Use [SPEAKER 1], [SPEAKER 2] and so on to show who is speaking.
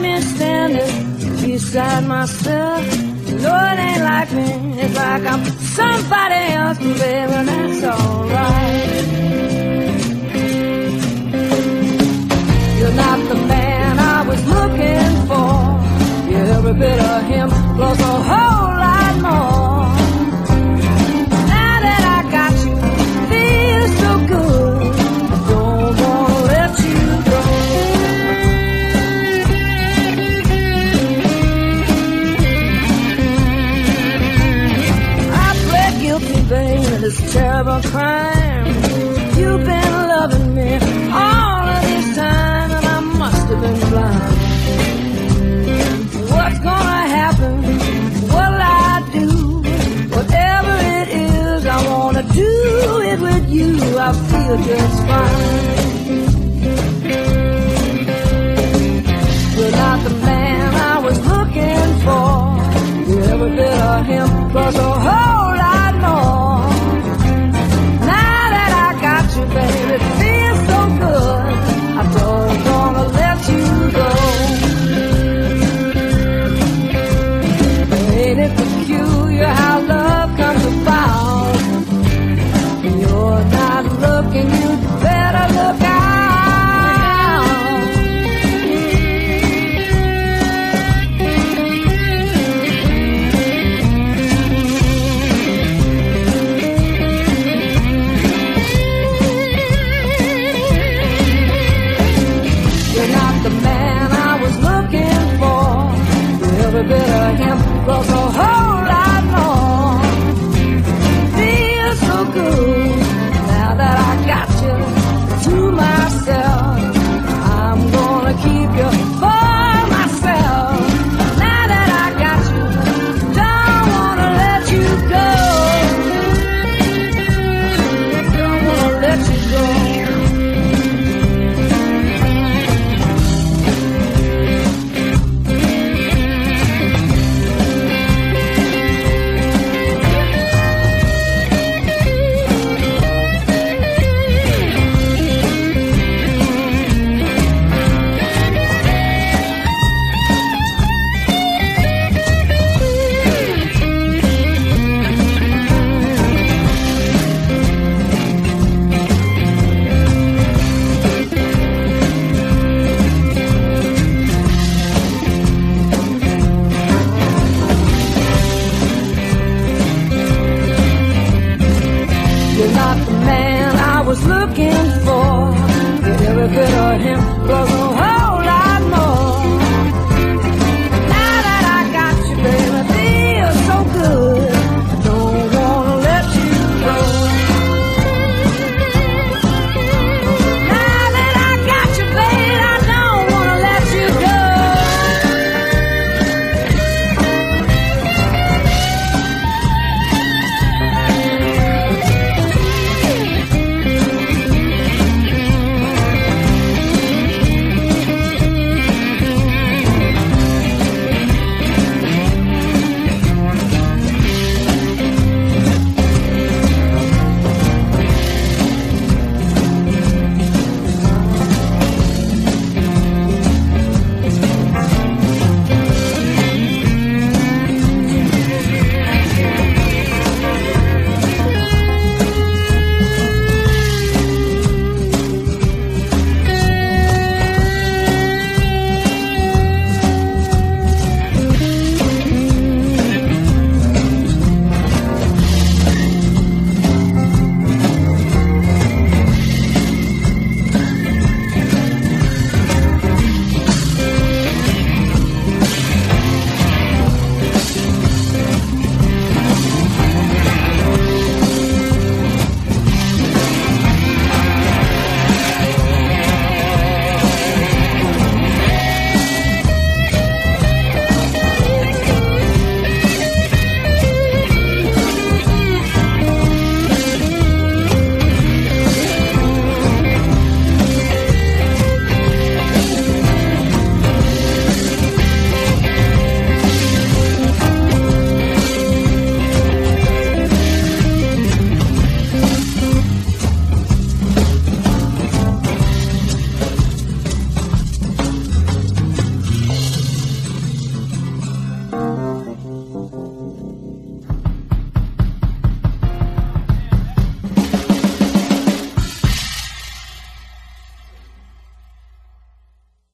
[SPEAKER 1] me standing beside myself. No, it ain't like me. It's like I'm somebody else, baby, that's alright. You're not the man I was looking for. You're every bit of him, plus a whole lot more. Now that I got you, feels so good. Don't wanna let you go. I pled guilty, baby, this terrible crime. You've been loving me all of this time, and I must have been blind. What's gonna happen? What'll I do? Whatever it is, I wanna do it with you. I feel just fine.